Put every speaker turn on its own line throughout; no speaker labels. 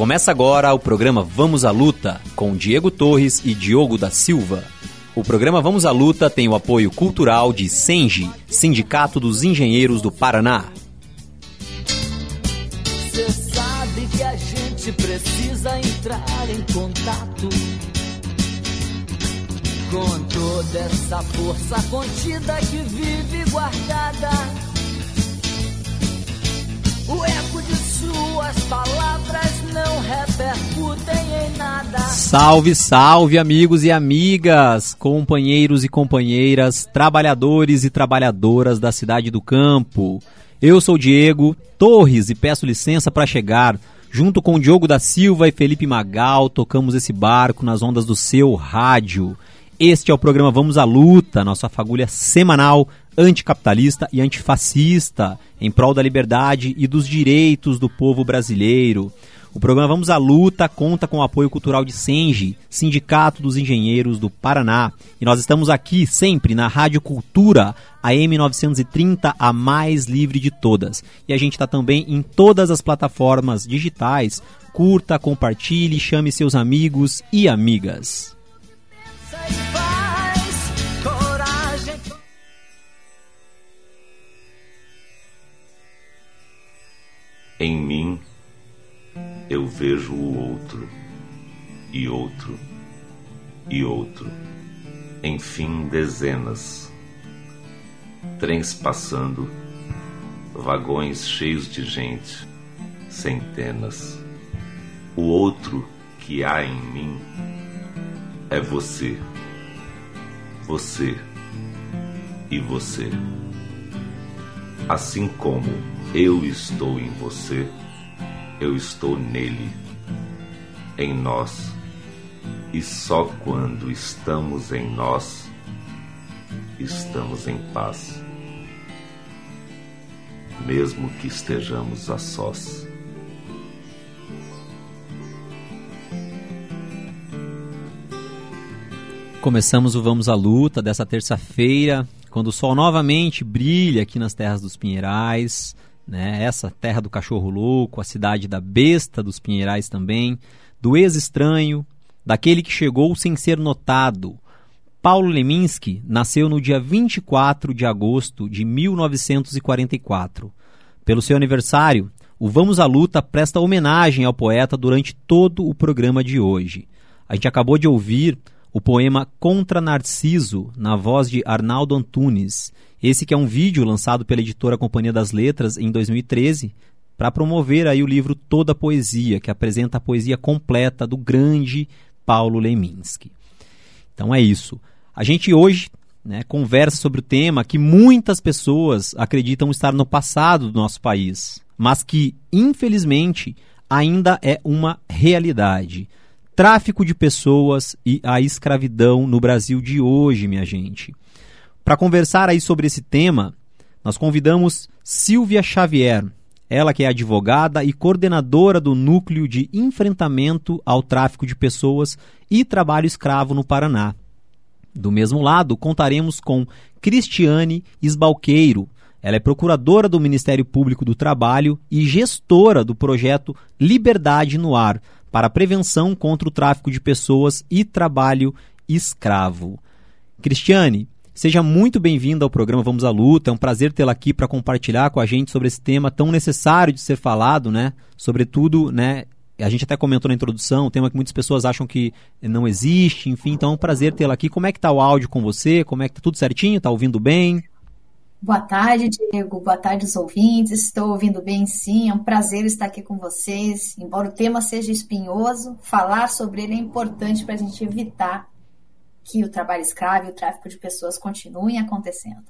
Começa agora o programa Vamos à Luta, com Diego Torres e Diogo da Silva. O programa Vamos à Luta tem o apoio cultural de SENGE, Sindicato dos Engenheiros do Paraná.
Cê sabe que a gente precisa entrar em contato com toda essa força contida que vive guardada. O eco de suas palavras não repercutem em nada.
Salve, salve, amigos e amigas, companheiros e companheiras, trabalhadores e trabalhadoras da cidade do campo. Eu sou Diego Torres e peço licença para chegar. Junto com o Diogo da Silva e Felipe Magal, tocamos esse barco nas ondas do seu rádio. Este é o programa Vamos à Luta, nossa fagulha semanal anticapitalista e antifascista, em prol da liberdade e dos direitos do povo brasileiro. O programa Vamos à Luta conta com o apoio cultural de SENGE, Sindicato dos Engenheiros do Paraná. E nós estamos aqui sempre na Rádio Cultura, AM 930, a mais livre de todas. E a gente está também em todas as plataformas digitais. Curta, compartilhe, chame seus amigos e amigas.
Em mim, eu vejo o outro, e outro, e outro. Enfim, dezenas. Trens passando, vagões cheios de gente, centenas. O outro que há em mim é você. Você e você. Assim como eu estou em você, eu estou nele, em nós, e só quando estamos em nós, estamos em paz, mesmo que estejamos a sós.
Começamos o Vamos à Luta dessa terça-feira, quando o sol novamente brilha aqui nas terras dos Pinheirais, né? Essa terra do cachorro louco, a cidade da besta dos Pinheirais também, do ex-estranho, daquele que chegou sem ser notado. Paulo Leminski nasceu no dia 24 de agosto de 1944. Pelo seu aniversário, o Vamos à Luta presta homenagem ao poeta durante todo o programa de hoje. A gente acabou de ouvir o poema Contra Narciso, na voz de Arnaldo Antunes. Esse que é um vídeo lançado pela editora Companhia das Letras em 2013 para promover aí o livro Toda a Poesia, que apresenta a poesia completa do grande Paulo Leminski. Então é isso. A gente hoje, né, conversa sobre o tema que muitas pessoas acreditam estar no passado do nosso país, mas que, infelizmente, ainda é uma realidade. Tráfico de pessoas e a escravidão no Brasil de hoje, minha gente. Para conversar aí sobre esse tema, nós convidamos Silvia Xavier, ela que é advogada e coordenadora do Núcleo de Enfrentamento ao Tráfico de Pessoas e Trabalho Escravo no Paraná. Do mesmo lado, contaremos com Cristiane Esbalqueiro. Ela é procuradora do Ministério Público do Trabalho e gestora do projeto Liberdade no Ar, para a prevenção contra o tráfico de pessoas e trabalho escravo. Cristiane, seja muito bem-vinda ao programa Vamos à Luta. É um prazer tê-la aqui para compartilhar com a gente sobre esse tema tão necessário de ser falado, né? Sobretudo, né? A gente até comentou na introdução, um tema que muitas pessoas acham que não existe, enfim, então é um prazer tê-la aqui. Como é que está o áudio com você? Como é que está tudo certinho? Está ouvindo bem?
Boa tarde, Diego. Boa tarde, os ouvintes. Estou ouvindo bem, sim. É um prazer estar aqui com vocês. Embora o tema seja espinhoso, falar sobre ele é importante para a gente evitar que o trabalho escravo e o tráfico de pessoas continuem acontecendo.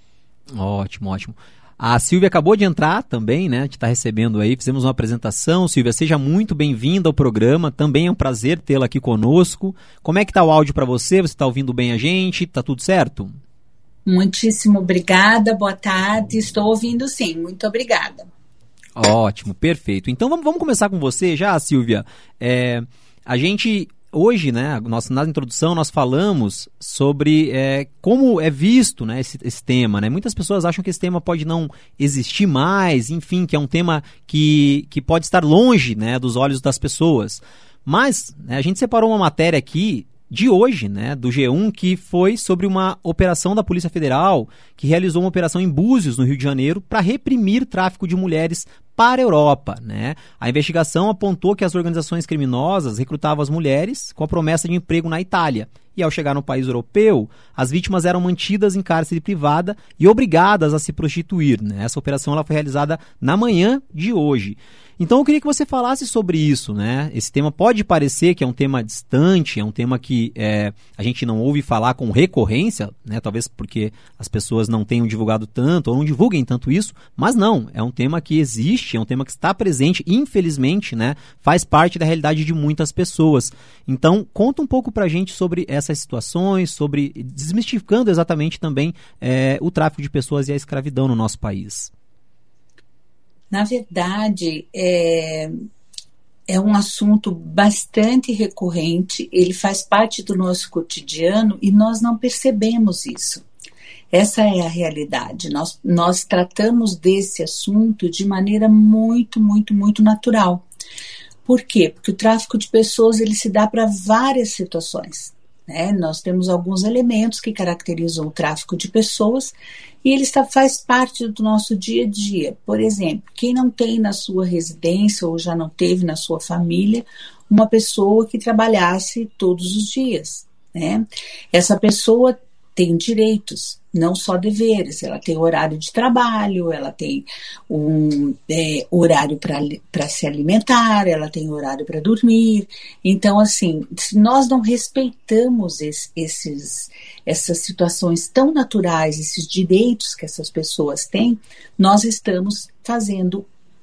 Ótimo, ótimo. A Silvia acabou de entrar também, né? A gente está recebendo aí, fizemos uma apresentação. Silvia, seja muito bem-vinda ao programa. Também é um prazer tê-la aqui conosco. Como é que está o áudio para você? Você está ouvindo bem a gente? Está tudo certo?
Muitíssimo obrigada, boa tarde, estou ouvindo sim, muito obrigada.
Ótimo, perfeito. Então vamos começar com você já, Silvia. A gente hoje, né, na introdução, nós falamos sobre como é visto, né, esse tema. Né? Muitas pessoas acham que esse tema pode não existir mais, enfim, que é um tema que pode estar longe, né, dos olhos das pessoas. Mas, né, a gente separou uma matéria aqui de hoje, né, do G1, que foi sobre uma operação da Polícia Federal que realizou uma operação em Búzios, no Rio de Janeiro, para reprimir tráfico de mulheres para a Europa. Né? A investigação apontou que as organizações criminosas recrutavam as mulheres com a promessa de emprego na Itália. E ao chegar no país europeu, as vítimas eram mantidas em cárcere privada e obrigadas a se prostituir. Né? Essa operação ela foi realizada na manhã de hoje. Então eu queria que você falasse sobre isso, né? Esse tema pode parecer que é um tema distante, é um tema que a gente não ouve falar com recorrência, né? Talvez porque as pessoas não tenham divulgado tanto ou não divulguem tanto isso, mas não, é um tema que existe, é um tema que está presente, infelizmente, né? Faz parte da realidade de muitas pessoas. Então conta um pouco pra gente sobre essas situações, sobre desmistificando exatamente também o tráfico de pessoas e a escravidão no nosso país.
Na verdade, é um assunto bastante recorrente, ele faz parte do nosso cotidiano e nós não percebemos isso. Essa é a realidade. Nós tratamos desse assunto de maneira muito, muito, muito natural. Por quê? Porque o tráfico de pessoas ele se dá para várias situações. Né? Nós temos alguns elementos que caracterizam o tráfico de pessoas e ele faz parte do nosso dia a dia. Por exemplo, quem não tem na sua residência ou já não teve na sua família uma pessoa que trabalhasse todos os dias. Né? Essa pessoa tem direitos, não só deveres. Ela tem horário de trabalho, ela tem horário para se alimentar, ela tem horário para dormir. Então, assim, se nós não respeitamos essas situações tão naturais, esses direitos que essas pessoas têm, nós estamos fazendo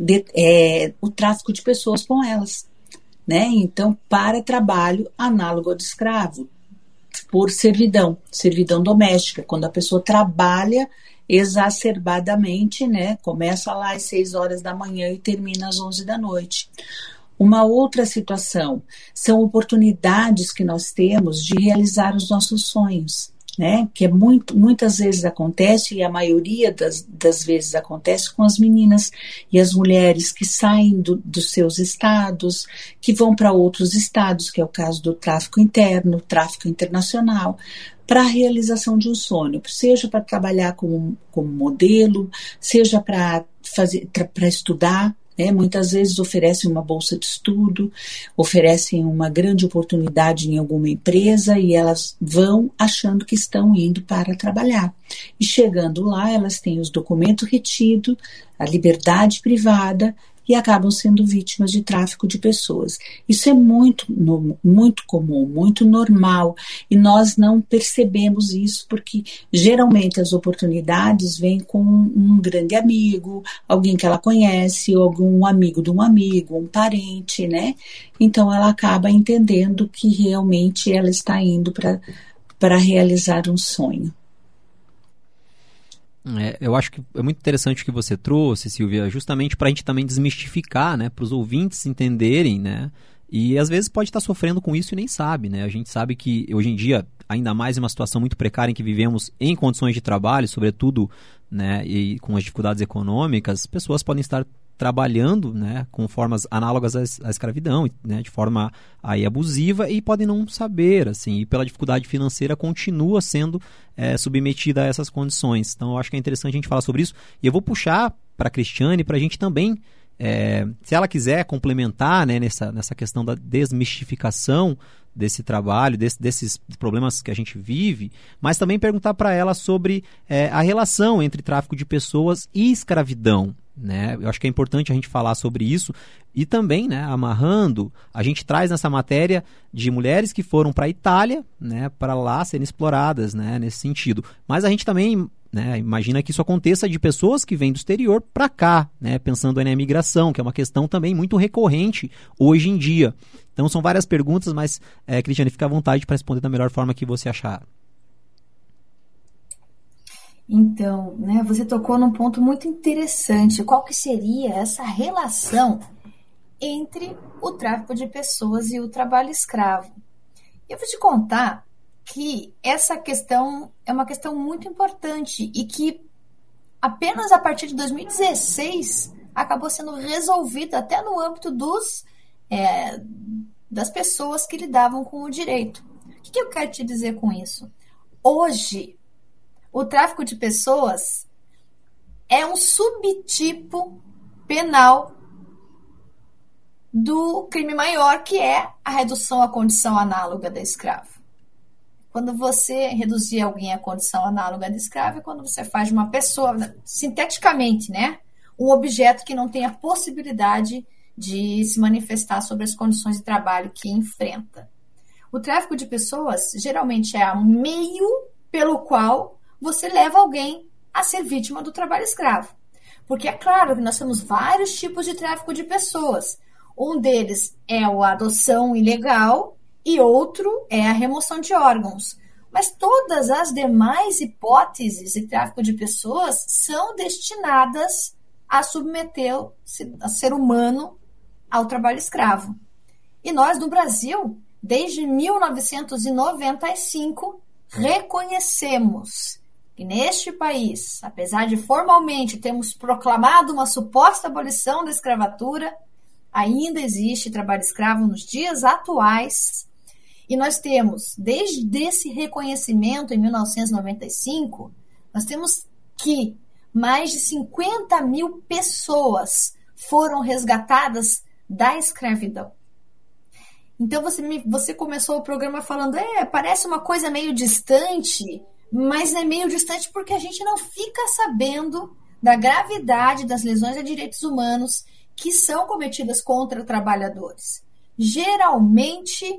o tráfico de pessoas com elas. Né? Então, para trabalho análogo ao de escravo, por servidão doméstica, quando a pessoa trabalha exacerbadamente, né? Começa lá às 6 horas da manhã e termina às 11 da noite. Uma outra situação são oportunidades que nós temos de realizar os nossos sonhos, né? Que muitas vezes acontece, e a maioria das vezes acontece com as meninas e as mulheres que saem dos seus estados, que vão para outros estados, que é o caso do tráfico interno, tráfico internacional, para a realização de um sonho, seja para trabalhar como modelo, seja para estudar. Né? Muitas vezes oferecem uma bolsa de estudo, oferecem uma grande oportunidade em alguma empresa e elas vão achando que estão indo para trabalhar. E chegando lá, elas têm os documentos retidos, a liberdade privada e acabam sendo vítimas de tráfico de pessoas. Isso é muito comum, muito normal, e nós não percebemos isso porque geralmente as oportunidades vêm com um grande amigo, alguém que ela conhece, ou algum amigo de um amigo, um parente, né? Então ela acaba entendendo que realmente ela está indo para realizar um sonho.
Eu acho que é muito interessante o que você trouxe, Silvia, justamente para a gente também desmistificar, né, para os ouvintes entenderem, né, e às vezes pode estar sofrendo com isso e nem sabe, né, a gente sabe que hoje em dia, ainda mais em uma situação muito precária em que vivemos em condições de trabalho, sobretudo, né, e com as dificuldades econômicas, pessoas podem estar trabalhando, né, com formas análogas à escravidão, né, de forma aí abusiva, e podem não saber, assim, e pela dificuldade financeira continua sendo submetida a essas condições. Então eu acho que é interessante a gente falar sobre isso, e eu vou puxar para a Cristiane para a gente também, se ela quiser complementar, né, nessa questão da desmistificação desse trabalho, desses problemas que a gente vive, mas também perguntar para ela sobre a relação entre tráfico de pessoas e escravidão. Né? Eu acho que é importante a gente falar sobre isso e também, né, amarrando, a gente traz nessa matéria de mulheres que foram para a Itália, né, para lá serem exploradas, né, nesse sentido. Mas a gente também, né, imagina que isso aconteça de pessoas que vêm do exterior para cá, né, pensando na imigração, que é uma questão também muito recorrente hoje em dia. Então são várias perguntas, mas Cristiane, fica à vontade para responder da melhor forma que você achar.
Então, né, você tocou num ponto muito interessante. Qual que seria essa relação entre o tráfico de pessoas e o trabalho escravo? Eu vou te contar que essa questão é uma questão muito importante e que apenas a partir de 2016 acabou sendo resolvida até no âmbito das pessoas que lidavam com o direito. O que eu quero te dizer com isso? Hoje, o tráfico de pessoas é um subtipo penal do crime maior, que é a redução à condição análoga da escravo. Quando você reduzir alguém à condição análoga de escravo, é quando você faz de uma pessoa, sinteticamente, né, um objeto que não tem a possibilidade de se manifestar sobre as condições de trabalho que enfrenta. O tráfico de pessoas geralmente é um meio pelo qual você leva alguém a ser vítima do trabalho escravo. Porque é claro que nós temos vários tipos de tráfico de pessoas. Um deles é a adoção ilegal e outro é a remoção de órgãos. Mas todas as demais hipóteses de tráfico de pessoas são destinadas a submeter o ser humano ao trabalho escravo. E nós, no Brasil, desde 1995, reconhecemos que neste país, apesar de formalmente termos proclamado uma suposta abolição da escravatura, ainda existe trabalho escravo nos dias atuais. E nós temos, desde esse reconhecimento em 1995, nós temos que mais de 50 mil pessoas foram resgatadas da escravidão. Então você começou o programa falando, parece uma coisa meio distante, mas é meio distante porque a gente não fica sabendo da gravidade das lesões a direitos humanos que são cometidas contra trabalhadores. Geralmente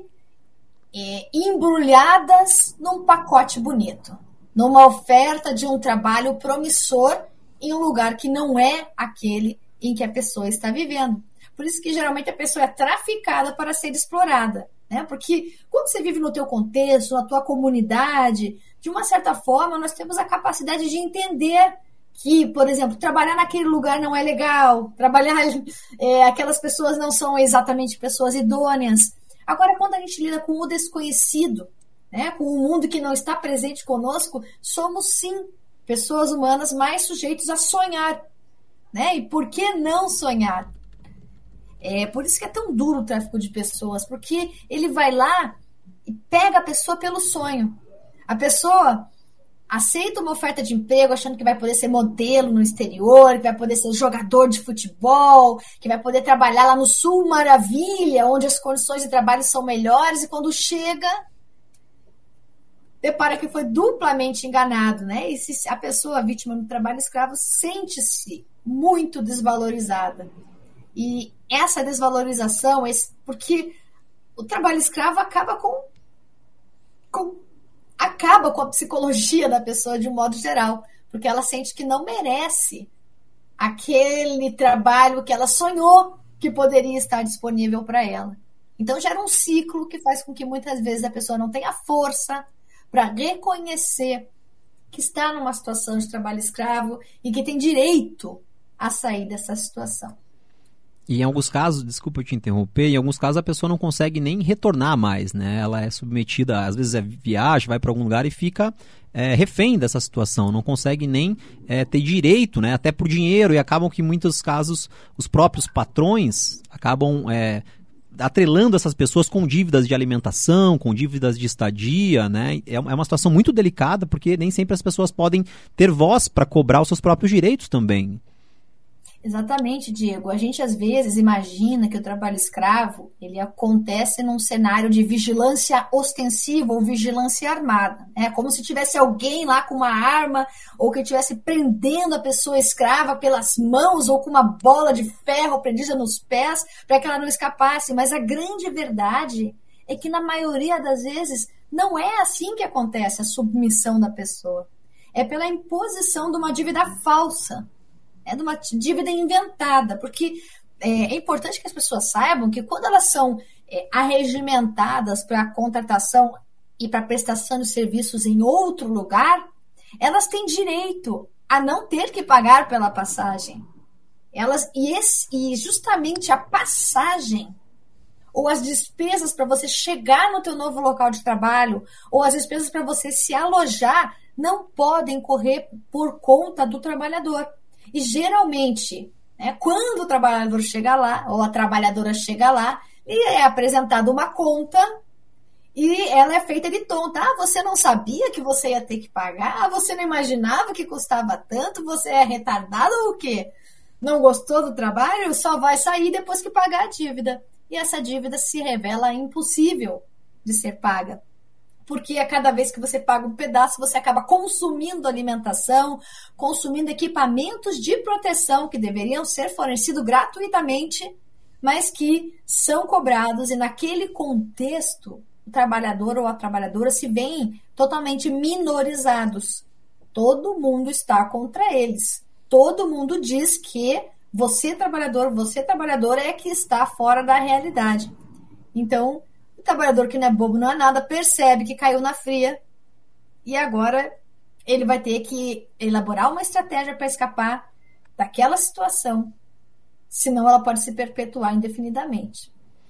embrulhadas num pacote bonito, numa oferta de um trabalho promissor em um lugar que não é aquele em que a pessoa está vivendo. Por isso que geralmente a pessoa é traficada para ser explorada, né? Porque quando você vive no teu contexto, na tua comunidade, de uma certa forma nós temos a capacidade de entender que, por exemplo, trabalhar naquele lugar não é legal, aquelas pessoas não são exatamente pessoas idôneas. Agora, quando a gente lida com o desconhecido, né, com o mundo que não está presente conosco, somos sim pessoas humanas mais sujeitos a sonhar, né? E por que não sonhar? É por isso que é tão duro o tráfico de pessoas, porque ele vai lá e pega a pessoa pelo sonho. A pessoa aceita uma oferta de emprego achando que vai poder ser modelo no exterior, que vai poder ser jogador de futebol, que vai poder trabalhar lá no Sul Maravilha, onde as condições de trabalho são melhores, e quando chega, depara que foi duplamente enganado, né? E se a pessoa vítima do trabalho escravo sente-se muito desvalorizada. E essa desvalorização, porque o trabalho escravo acaba com a psicologia da pessoa de um modo geral, porque ela sente que não merece aquele trabalho que ela sonhou que poderia estar disponível para ela. Então gera um ciclo que faz com que muitas vezes a pessoa não tenha força para reconhecer que está numa situação de trabalho escravo e que tem direito a sair dessa situação.
E em alguns casos, desculpa eu te interromper, em alguns casos a pessoa não consegue nem retornar mais, né? Ela é submetida, às vezes viaja, vai para algum lugar e fica refém dessa situação, não consegue nem ter direito, né? Até por dinheiro, e acabam que em muitos casos os próprios patrões acabam atrelando essas pessoas com dívidas de alimentação, com dívidas de estadia, né? É uma situação muito delicada, porque nem sempre as pessoas podem ter voz para cobrar os seus próprios direitos também.
Exatamente, Diego. A gente às vezes imagina que o trabalho escravo ele acontece num cenário de vigilância ostensiva ou vigilância armada. É como se tivesse alguém lá com uma arma ou que estivesse prendendo a pessoa escrava pelas mãos ou com uma bola de ferro prendida nos pés para que ela não escapasse. Mas a grande verdade é que na maioria das vezes não é assim que acontece a submissão da pessoa. É pela imposição de uma dívida falsa. É de uma dívida inventada, porque é importante que as pessoas saibam que quando elas são arregimentadas para a contratação e para a prestação de serviços em outro lugar, elas têm direito a não ter que pagar pela passagem. E justamente a passagem ou as despesas para você chegar no teu novo local de trabalho, ou as despesas para você se alojar, não podem correr por conta do trabalhador. E geralmente, quando o trabalhador chega lá, ou a trabalhadora chega lá, e é apresentada uma conta, e ela é feita de tonta. Você não sabia que você ia ter que pagar? Você não imaginava que custava tanto? Você é retardado ou o quê? Não gostou do trabalho? Só vai sair depois que pagar a dívida. E essa dívida se revela impossível de ser paga. Porque a cada vez que você paga um pedaço, você acaba consumindo alimentação, consumindo equipamentos de proteção que deveriam ser fornecidos gratuitamente, mas que são cobrados, e naquele contexto, o trabalhador ou a trabalhadora se veem totalmente minorizados. Todo mundo está contra eles. Todo mundo diz que você trabalhadora é que está fora da realidade. Então, o trabalhador que não é bobo, não é nada, percebe que caiu na fria e agora ele vai ter que elaborar uma estratégia para escapar daquela situação, senão ela pode se perpetuar indefinidamente.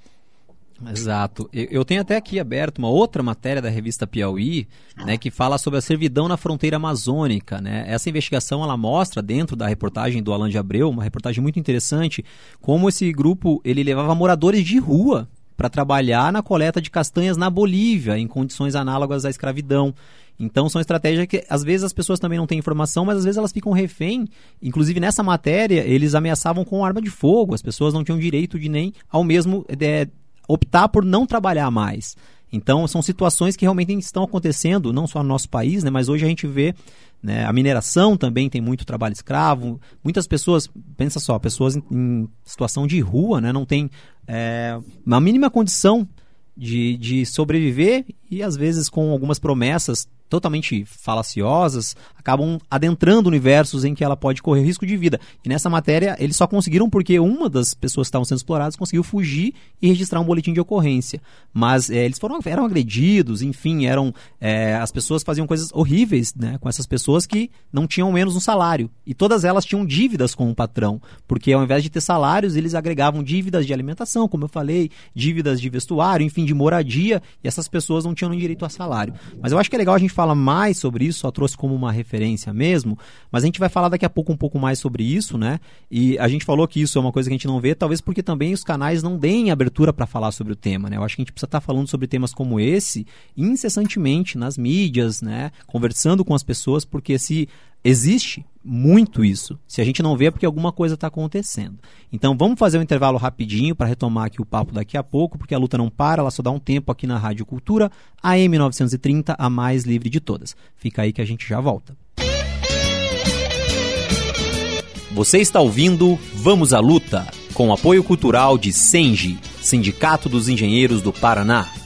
Exato. Eu tenho até aqui aberto uma outra matéria da revista Piauí, né, que fala sobre a servidão na fronteira amazônica, né? Essa investigação ela mostra, dentro da reportagem do Alan de Abreu, uma reportagem muito interessante, como esse grupo ele levava moradores de rua para trabalhar na coleta de castanhas na Bolívia, em condições análogas à escravidão. Então são estratégias que às vezes as pessoas também não têm informação, mas às vezes elas ficam refém. Inclusive nessa matéria eles ameaçavam com arma de fogo, as pessoas não tinham direito de nem ao mesmo optar por não trabalhar mais. Então são situações que realmente estão acontecendo, não só no nosso país, né, mas hoje a gente vê, né, a mineração também tem muito trabalho escravo, muitas pessoas, pensa só, pessoas em situação de rua, né, não tem uma mínima condição de sobreviver e às vezes com algumas promessas totalmente falaciosas, acabam adentrando universos em que ela pode correr risco de vida. E nessa matéria, eles só conseguiram porque uma das pessoas que estavam sendo exploradas conseguiu fugir e registrar um boletim de ocorrência. Mas eles eram agredidos, enfim, as pessoas faziam coisas horríveis, né, com essas pessoas que não tinham menos um salário. E todas elas tinham dívidas com o patrão, porque ao invés de ter salários, eles agregavam dívidas de alimentação, como eu falei, dívidas de vestuário, enfim, de moradia, e essas pessoas não tinham nem direito a salário. Mas eu acho que é legal a gente fala mais sobre isso, só trouxe como uma referência mesmo, mas a gente vai falar daqui a pouco um pouco mais sobre isso, né? E a gente falou que isso é uma coisa que a gente não vê, talvez porque também os canais não deem abertura para falar sobre o tema, né? Eu acho que a gente precisa estar falando sobre temas como esse incessantemente nas mídias, né? Conversando com as pessoas, porque se existe muito isso, se a gente não vê é porque alguma coisa está acontecendo. Então vamos fazer um intervalo rapidinho para retomar aqui o papo daqui a pouco, porque a luta não para, ela só dá um tempo aqui na Rádio Cultura, AM 930, a mais livre de todas. Fica aí que a gente já volta. Você está ouvindo Vamos à Luta, com apoio cultural de Sengi, Sindicato dos Engenheiros do Paraná.